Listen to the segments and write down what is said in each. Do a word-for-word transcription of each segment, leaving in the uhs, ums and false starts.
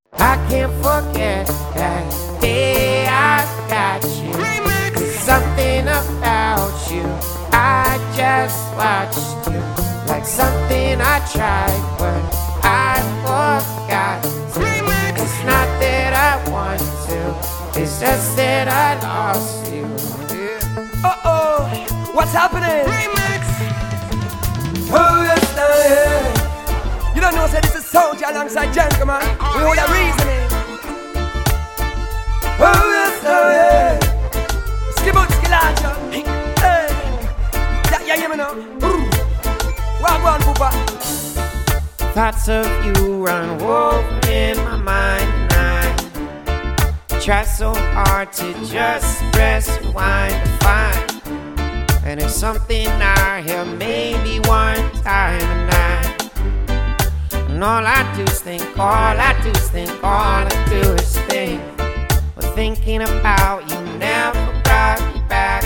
I can't forget that day I got you. There's something about you, I just watched you. Like something I tried, but I forgot to. It's not that I want to, it's just that I lost you. Yeah. Uh-oh, what's happening? Remix. Oh, yes, now, yeah. You don't know, say this is Soldier alongside Janko, man. We hold a reasoning. Oh, yes, now, yeah. Skibut, skilacha. Hey. Yeah, yeah, yeah, me now. Wagwan, Poopa. Thoughts of you run over in my mind, and I try so hard to just press rewind to find. And it's something I hear maybe one time a night. And all I do is think, all I do is think, all I do is think. But thinking about you never brought me back,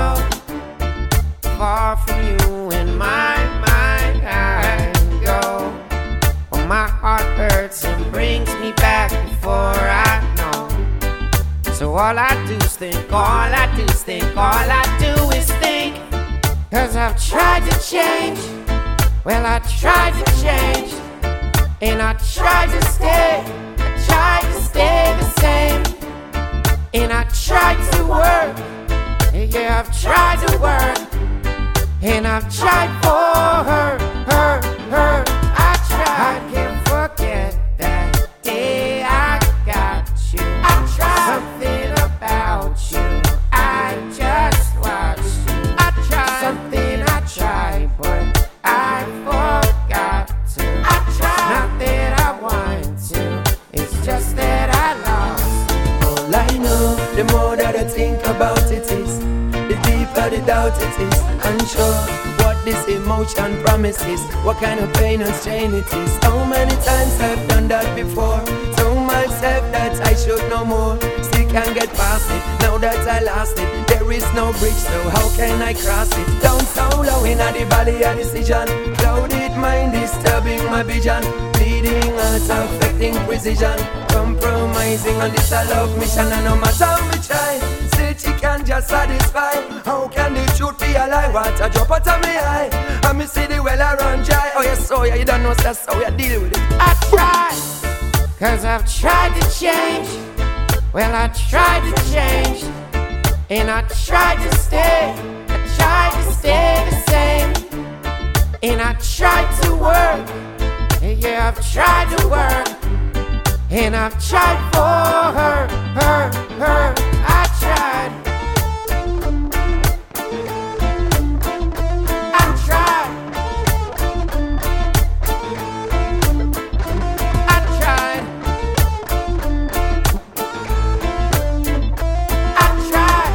so far from you in my mind I go. Well, my heart hurts and brings me back before I know. So all I do is think, all I do is think, all I do is think. Cause I've tried to change, well I tried to change. And I tried to stay, I tried to stay the same. And I tried to work, yeah I've tried to work. And I've tried for her, her, her. I tried, I can't forget that day I got you. I tried something about you, I just watched you. I tried something I tried, but I forgot to. I tried, not that I want to, it's just that I lost. All I know, the more that I think about it is, the deeper the doubt it is. Unsure what this emotion promises, what kind of pain and strain it is. How many times I've done that before, told myself that I should know more. Still can't get past it, now that I lost it. There is no bridge, so how can I cross it? Down so low in the valley of decision, clouded mind disturbing my vision. Bleeding heart affecting precision, compromising on this a love mission. And no matter how we try, still she can't just satisfy. How can the truth be a lie? What a drop out of me eye, and me see the well around dry. Oh yes, so yeah, you don't know that's how we deal with it. I tried, cause I've tried to change. Well I tried to change, and I tried to stay, I tried to stay the same. And I tried to work, yeah I've tried to work. And I've tried for her, her, her. I tried, I tried, I tried, I tried.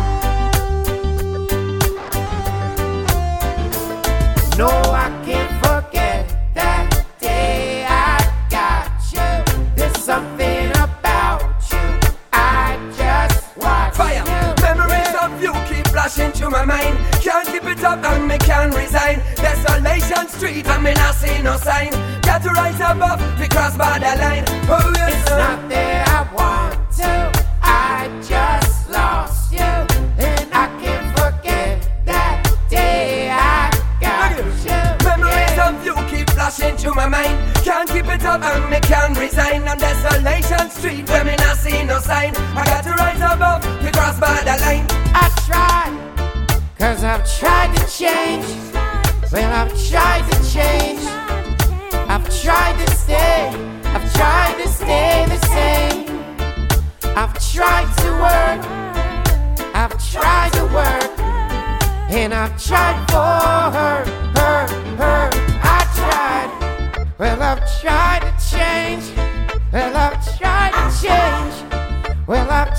No, I can't forget that day I got you. There's something about you, I just watched Fire. you. Memories of you keep flashing through my mind. Can't keep it up and me can't resign. Desolation street and me not see no sign. Got to rise above, we cross borderline. Oh yes, It's sir. not that I want to, I just lost you. And I can't forget that day I got you. Memories Yeah. of you keep flashing through my mind. Can't keep it up and me can't resign. On Desolation street where me not see no sign. I got to rise above, we cross borderline. I tried, cause I've tried to change. Well, I've tried to change. I've tried to stay, I've tried to stay the same. I've tried to work, I've tried to work. And I've tried for her, her, her. I tried, well I've tried to change. Well I've tried to change. Well I've